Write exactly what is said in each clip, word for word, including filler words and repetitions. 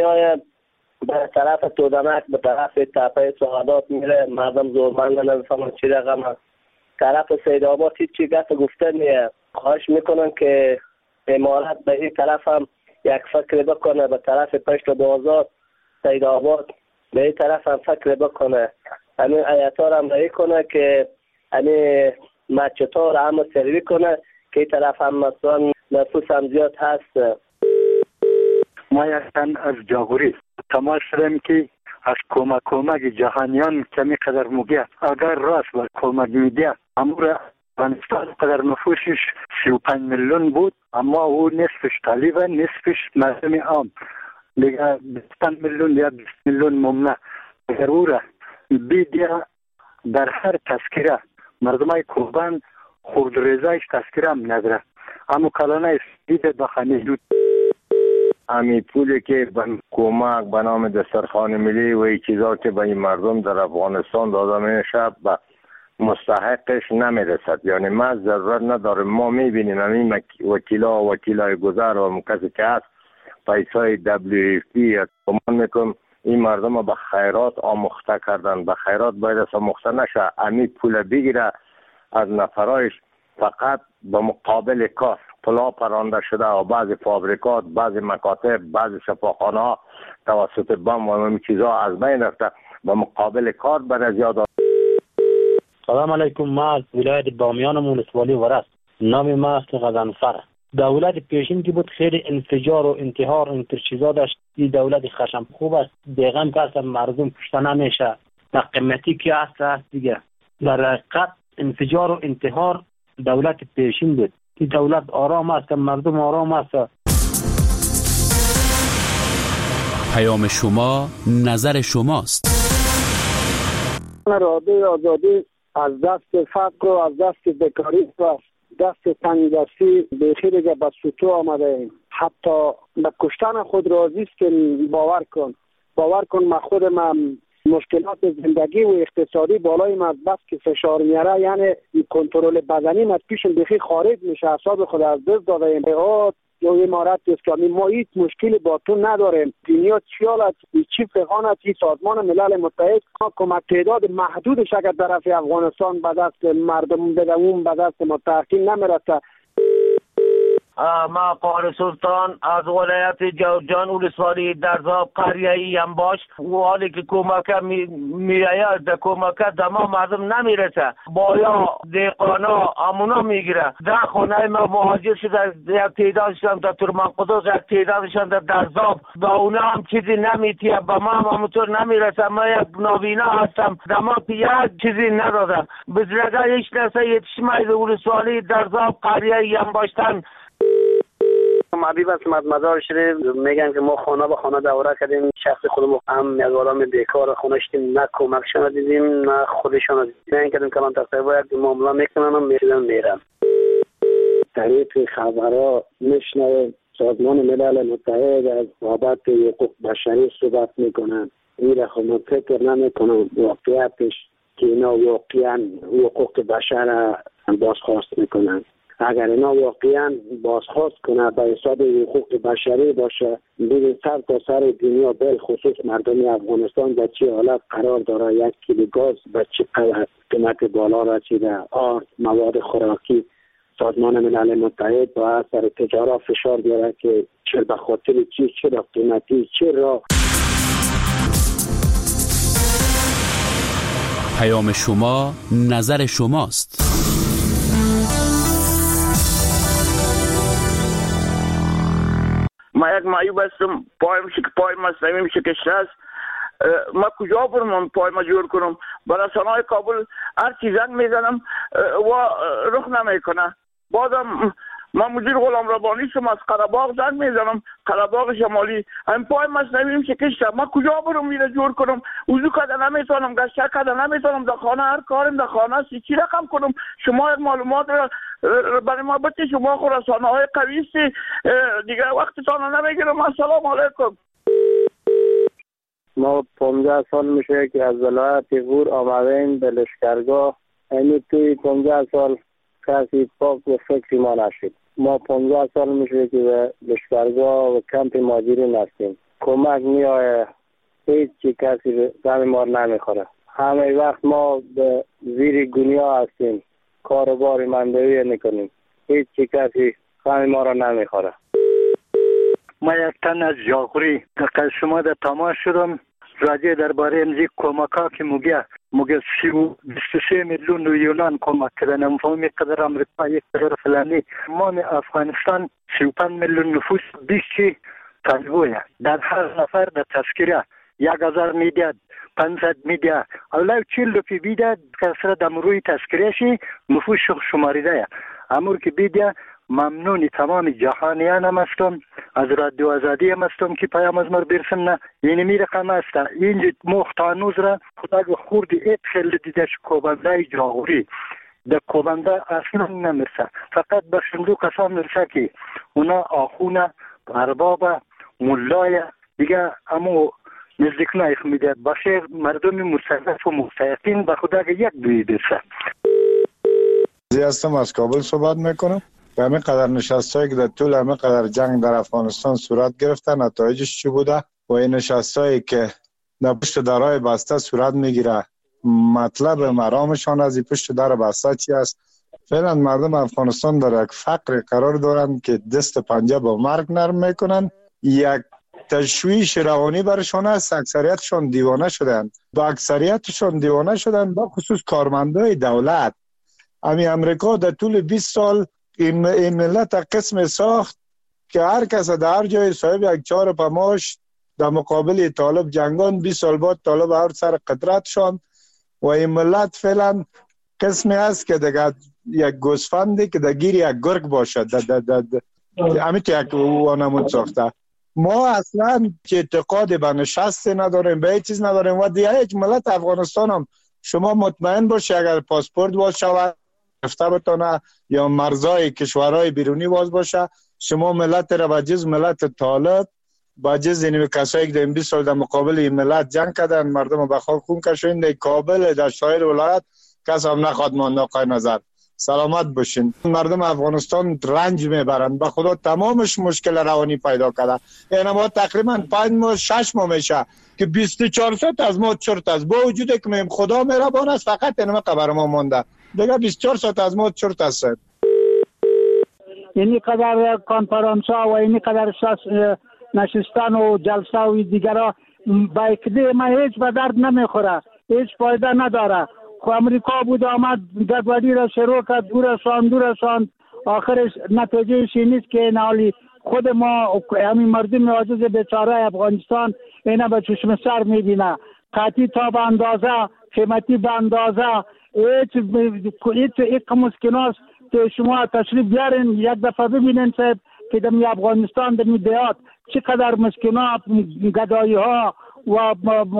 میآید به طرف تودنک، به طرف تپه سعادات میره، مردم زورمند نمیفهمن چی رقم است. طرف سید آباد هیچی گفت گفته نیه. خواهش میکنن که امارت به این طرف هم یک فکر بکنه، به طرف پشت بازار سید آباد به این طرف هم فکر بکنه. همین ایتا را هم رایی کنه که همین مچتا را هم سروی کنه که این طرف هم مثلا نفوس هم زیاد هست. ما یکتن از جاغوری تماس شدیم که از کمک کمک جهانیان کمی قدر موگه اگر راست با کمک میده امور افغانستان قدر نفوسش سی و پنج میلیون بود، اما او نصفش طالبه نصفش مردم عام دیگه بیست میلیون یا بیست میلیون ممنه. اگر او را بیدیه در هر تذکره مردمای کوبان خورد ریزایش تذکره هم نداره، اما کلانه دیده بخانی دود امی پولی که به کمک به نام دسترخوان ملی و این چیزا که به این مردم در افغانستان داده میشه به مستحقش نمیرسد. یعنی ما ضرورت نداریم، ما میبینیم همین وکیلا و وکیلای گذر و کسی که هست پیسای دبلیو اف پی کمان میکنم این مردم به خیرات آموخته کردن. به خیرات باید از آموخته نشه، امی پول بگیره از نفرایش فقط به مقابل کار پلا پرانده شده و بعضی فابریکات، بعضی مکاتب، بعضی شفاخانه ها توسط بم و این چیزها از بین رفته، به مقابل کار بر زیاد. سلام علیکم. ما از ولایت بامیان ولسوالی ورست. نام ما است غضنفر. دولت پیشین که بود خیلی انفجار و انتحار و انتر چیزا داشت. این دولت خشم خوب است، بیغم که اصلا مردم کشته نمیشه. در قیمتی که هست هست دیگه. در حقیقت انفجار و انتحار دولت پیشین بود. این دولت آرام است، مردم آرام است. پیام شما نظر شماست. اراده آزادی از دست فقر و از دست بیکاری و دست تنگدستی بیخی دیگه به سطوح آمده ایم. حتی به کشتن خود راضی است که باور کن باور کن ما خود من مشکلات زندگی و اقتصادی بالای من بس که فشار میاره، یعنی کنترل بدنی من پیشم بیخی خارج میشه، اعصاب خود از دست داده ایم. یا امارت اسلامی ما هیچ مشکلی با تو نداریم. دنیا چیالت چی فقانت این سازمان ملل متحد کمک تعداد محدودش اگر طرف افغانستان به دست مردم بده اون به دست ما تحکیم نمیرسه. ما قاری سلطان از ولایت جوزجان ولسوالی درزاب قریه ای هم باش و حالی که کمک میآید در کمک در ما مردم نمیرسه. بایا دیقانا امونا میگیره. در خانه ما مهاجر شده، یک تعدادشان در ترمان قدوس، یک تعدادشان در درزاب. با اونا هم چیزی نمیتیه، با ما هم همونطور نمیرسه. ما یک نابینا هستم، در ما یک چیزی ندادم. بزرگه هیچ نسه یتشمای ولسوالی درزاب قریه ای هم باشتن. معبیب است مدار شده. میگن که ما خانه به خانه دوره کردیم، شخص خودمون هم یک آدم بیکار خونه شدیم، نه کمکشان دیدیم نه خودشان دیدیم. نه کردیم کلان تقریبا یک معامله میکنن و میشدن میرن. طریق خبرها میشنویم سازمان ملل متحد از بابت حقوق بشری صحبت میکنن. این را خود فکر نمیکنم واقعیتش که اینا واقعا حقوق بشر بازخواست میکنن. اگر اینا واقعا بازخواست کنه به حساب حقوق بشری باشه، ببین سر تا سر دنیا به خصوص مردم افغانستان در چه حالت قرار داره. یک کیلو گاز به چه قیمت بالا رسیده، آرد، مواد خوراکی. سازمان ملل متحد با اثر تجارت فشار بیاره که چه به خاطر چی، چرا قیمتی، چرا. پیام شما نظر شماست. ما یک معیوب هستم، پایم شک پای مصنوعی شکسته است. ما کجا برم پای ما جور کنم؟ برای رسانه‌های کابل هر چی زنگ میزنم و رخ نمیکنه. بازم من مدیر غلام ربانی شم، از قره‌باغ زنگ میزنم، قره‌باغ شمالی. این پای مصنوعی شکسته، ما کجا برم میره جور کنم؟ وضو کردن نمیتونم، گشت کردن نمیتونم، در خانه هر کارم در خانه است. چی رقم کنم؟ شما یک معلومات برای ما بده. شما خود رسانه‌های قوی است دیگه، وقتتان نمیگیرم. السلام علیکم. ما پانزده سال میشه که از ولایت غور آمدیم به لشکرگاه. یعنی توی پانزده سال کسی پاک و فکری ما نشد. ما پانزده سال میشه که به لشکرگاه و کمپ مهاجرین هستیم. کمک میآید هیچ چی کسی غم ما نمیخوره. همه وقت ما به زیر دنیا هستیم، کاروبار مندوی میکنیم، هیچ چی کسی غم ما را نمیخوره. ما یک تن از جاغوری که شما در تماس شدم راجع درباره امزی کمک ها که موگه موگه سی و بیست و سه میلیون یونان کمک کردن، نمیفهمی قدر امریکا یک قدر فلانی. ما افغانستان سی و پنج میلیون نفوس بیست چی تنبویه، در هر نفر در تذکره یک هزار میدید، پانصد میدید، الله چیل روپی بیدید کسر در روی تذکرهشی نفوس شماریده. امور که بیدید ممنونی تمام جهانیان هم هستم، از رادیو آزادی هم هستم که پیام از مر برسم. نه یعنی می رقم هسته اینجا مختانوز را خدا خوردی ایت خیلی دیدش کوبنده جاغوری در کوبنده اصلا نمیرسه، فقط به شندو کسان میرسه که اونا آخونه ارباب ملای دیگه امو نزدیک نایخ میدید باشه. مردم مستضعف و مستحقین به خدا که یک دوی برسه. زی هستم از کابل صحبت میکنم. به همین قدر نشستایی که در طول همین قدر جنگ در افغانستان صورت گرفته نتایجش چی بوده و این نشستایی که در پشت درهای بسته صورت میگیره مطلب مرامشان از این پشت در بسته چی است؟ فعلا مردم افغانستان در یک فقر قرار دارن که دست پنجه با مرگ نرم میکنن. یک تشویش روانی برشان است. اکثریتشان دیوانه شدن، با اکثریتشان دیوانه شدن با خصوص کارمندای دولت. امی امریکا در طول بیست سال این, این ملت قسم ساخت که هر کس در هر جای صاحب یک چهار پماش در مقابل طالب جنگان. بیست سال بعد طالب هر سر قدرت شان و این ملت فعلا قسمی است که دیگه یک گوسفندی که در گیر یک گرگ باشد امیت یک وانمون ساخته. ما اصلا که اعتقاد به نشست نداریم، به هیچ چیز نداریم و دیگه یک ملت افغانستان هم شما مطمئن باشی اگر پاسپورت باز شود رفته بتانه یا مرزای کشورهای بیرونی باز باشه، شما ملت را با جز ملت طالب با جز اینمی کسایی که در این بیست سال در مقابل این ملت جنگ کردن، مردم به خاک خون کشیدن، در کابل در شایر ولایت کس هم نخواد ماند. آقای نظر سلامت باشین. مردم افغانستان رنج میبرند، به خدا تمامش مشکل روانی پیدا کرده. یعنی ما تقریبا پنج ماه شش ماه میشه که بیست و چهار ساعت از ما چرت است، با وجودی که میم خدا مهربان است فقط اینم خبر ما مونده دیگه بیست و چهار ساعت از ما چرت است. اینی قدر کنفرانس ها و اینی قدر نشستن و جلسه و دیگرها با اکده ما هیچ به درد نمیخوره، هیچ فایده نداره. خو امریکا بود آمد گدوادی را شروع کرد، دور رساند دور رساند، آخرش نتیجهش این نیست که نالی خود ما همین مردم عاجز بیچاره افغانستان اینا به چشم سر میبینه. قطعی تا به اندازه، قیمتی به اندازه، هیچ هیچ مسکناست که شما تشریف بیارین یک دفعه ببینین صاحب که در افغانستان در دیات چقدر مسکنا گدایی ها و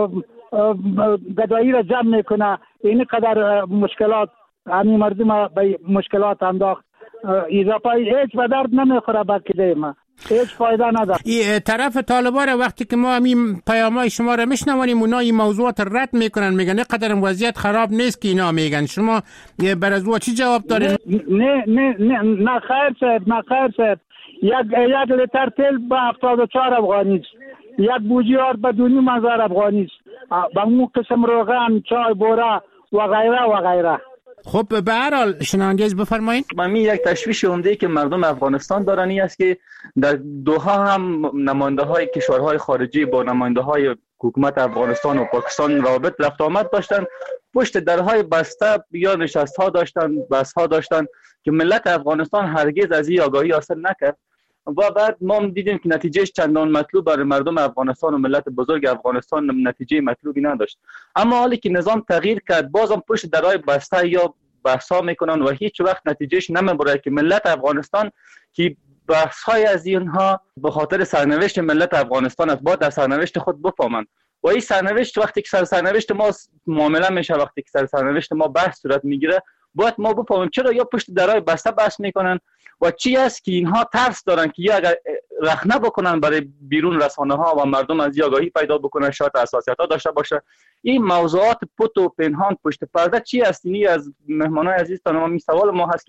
گدایی را جمع میکنه. این قدر مشکلات همین مردم به مشکلات انداخت. اضافه هیچ به درد نمیخوره با کده ما، هیچ فایده نداره. این طرف طالبان وقتی که ما همین پیامای شما را میشنوانیم اونا این موضوعات رد میکنن، میگن قدر وضعیت خراب نیست که اینا میگن. شما بر از چی جواب دارین؟ نه نه نه نه خیر صاحب، نه خیر صاحب. یک یک لیتر تیل به هفتاد و چهار افغانی است، یک بوجیار به دو نیم هزار افغانی است، به اون قسم روغن، چای، بوره و غیره و غیره. خب به هر حال شنوندگان بفرمایید. من یک تشویش عمده که مردم افغانستان دارن این است که در دوحه هم نماینده های کشورهای خارجی با نماینده های حکومت افغانستان و پاکستان رابط رفت آمد داشتن، پشت درهای بسته یا نشست ها داشتن، بحث ها داشتن که ملت افغانستان هرگز از این آگاهی حاصل نکرد و بعد ما دیدیم که نتیجهش چندان مطلوب برای مردم افغانستان و ملت بزرگ افغانستان نتیجه مطلوبی نداشت. اما حالی که نظام تغییر کرد بازم پشت درهای بسته یا بحثا میکنن و هیچ وقت نتیجهش نمیبره که ملت افغانستان که بحث‌های از اینها به خاطر سرنوشت ملت افغانستان است باید در سرنوشت خود بفهمند و این سرنوشت وقتی که سر سرنوشت ما معامله میشه، وقتی که سر سرنوشت ما بحث صورت میگیره باید ما بفهمیم چرا یا پشت درهای بسته بحث میکنن و چی است که اینها ترس دارن که یا اگر رخنه بکنن برای بیرون رسانه ها و مردم از آگاهی پیدا بکنن شاید حساسیت ها داشته باشه. این موضوعات پت و پنهان پشت پرده چی است؟ اینی از مهمانای عزیز تا ما می سوال ما هست که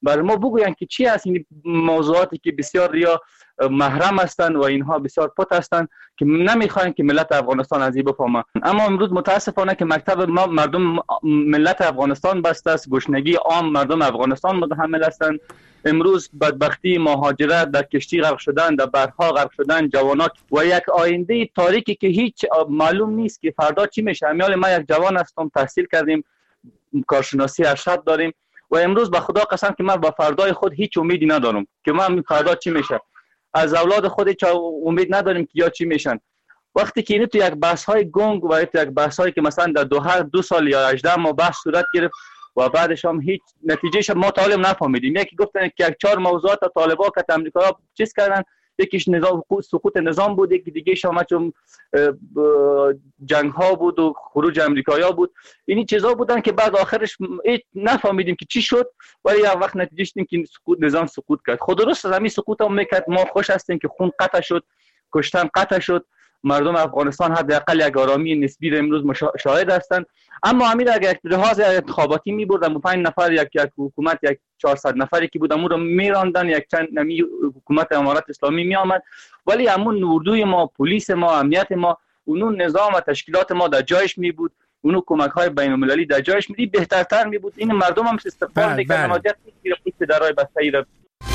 برای ما بگوین که چی هست این موضوعاتی که بسیار ریا محرم هستند و اینها بسیار پت هستند که نمیخواین که ملت افغانستان از این بفهمه. اما امروز متاسفانه که مکتب ما مردم ملت افغانستان بسته است، گشنگی عام مردم افغانستان متحمل هستند. امروز بدبختی، مهاجرت، در کشتی غرق شدن، در بحرها غرق شدن جوانات و یک آینده تاریکی که هیچ معلوم نیست که فردا چی میشه. امیال ما یک جوان هستم، تحصیل کردیم، کارشناسی ارشد داریم و امروز به خدا قسم که من با فردای خود هیچ امیدی ندارم که من فردا چی میشه. از اولاد خود هیچ امید نداریم که یا چی میشن. وقتی که این تو یک بحث های گنگ و تو یک بحث هایی که مثلا در دو هر دو سال یا هجده ماه بحث صورت گرفت و بعدش هم هیچ نتیجهش ما طالب نفهمیدیم. یکی گفتن که یک چهار موضوعات طالبا که امریکا چیز کردن، یکیش نظام سقوط نظام بود، یکی دیگه شما چون جنگ ها بود و خروج امریکایا بود. اینی چیزا بودن که بعد آخرش نفهمیدیم که چی شد، ولی یک وقت نتیجهش این که سقوط نظام سقوط کرد. خود درست از همین سقوط هم میکرد. ما خوش هستیم که خون قطع شد، کشتن قطع شد، مردم افغانستان حداقل یک آرامی نسبی را امروز شاهد هستند. اما امیر اگر یک لحاظ انتخاباتی می‌بردن، پنج نفر یک یک حکومت یک چهارصد نفری که بود امور رو میراندن، یک چند نمی حکومت امارات اسلامی می آمد، ولی همون اردوی ما، پلیس ما، امنیت ما، اون نظام و تشکیلات ما در جایش می بود، اون کمک‌های بین‌المللی در جایش می بود، بهترتر می بود. این مردم هم استقبال می‌کردن، حاجت نیست که درای بسته‌ای را.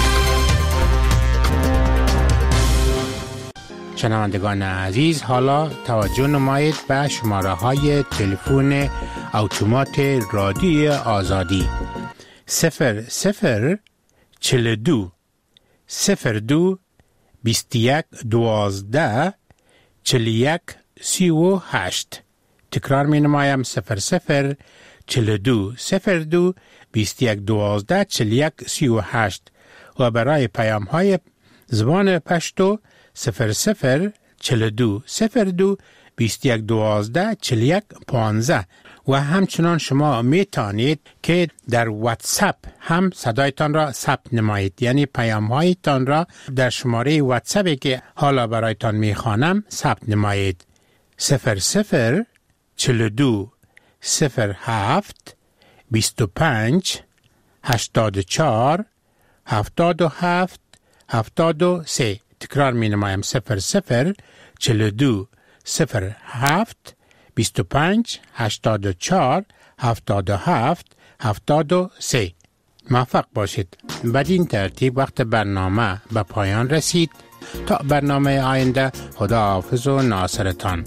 شنوندگان عزیز، حالا توجه نمایید به شماره های تلفن اتومات رادیوی آزادی صفر صفر چهل و دو صفر دو بیست و یک دوازده چهل و یک سی و هشت. تکرار می نمایم صفر صفر چهل و دو صفر دو بیست و یک دوازده چهل و یک سی و هشت و برای پیام های زبان پشتو صفر صفر چهل و دو صفر دو بیست و یک دوازده چهل و یک پانزده. و همچنان شما می توانید که در واتساپ هم صدایتان را ثبت نمایید، یعنی پیام هایتان را در شماره واتساپی که حالا برایتان می خوانم ثبت نمایید. صفر صفر چهل و دو صفر هفت بیست و پنج هشتاد و چهار هفتاد و هفت هفتاد و سه. تکرار می نمایم صفر صفر چهل و دو صفر هفت بیست و پنج هشتاد و چهار هفتاد و هفت هفتاد و سه. موفق باشید. بدین ترتیب وقت برنامه به پایان رسید. تا برنامه آینده، خدا حافظ و ناصرتان.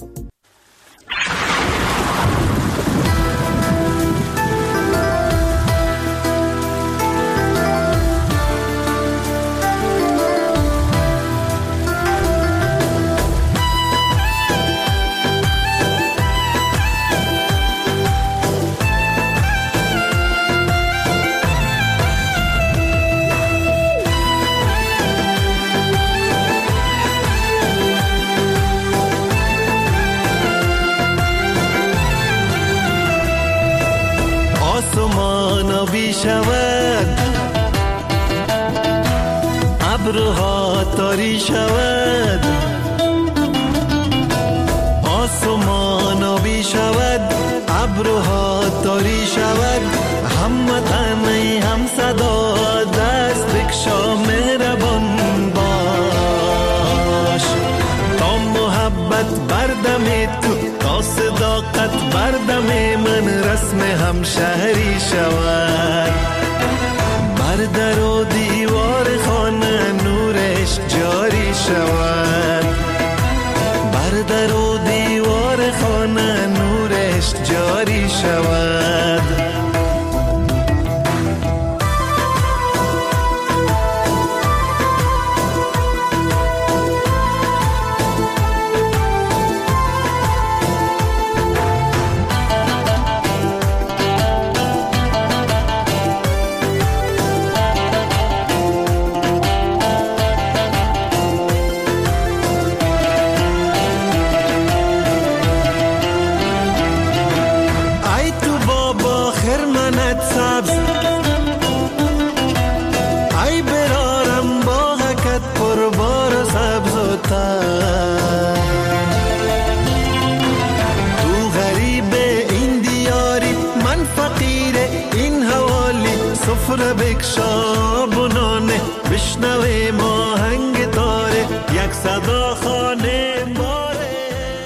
شود ابرها تاری شود، آسمان آبی شود، ابرها تاری شود، هموطنی هم صدا دست بکشا مهربان باش، تا محبت بردم تو، تا صداقت بردم من رسم همشهری شود، بر در و دیوار خانه نورش جاری شود، بر در و دیوار خانه نورش جاری شود. را بکشا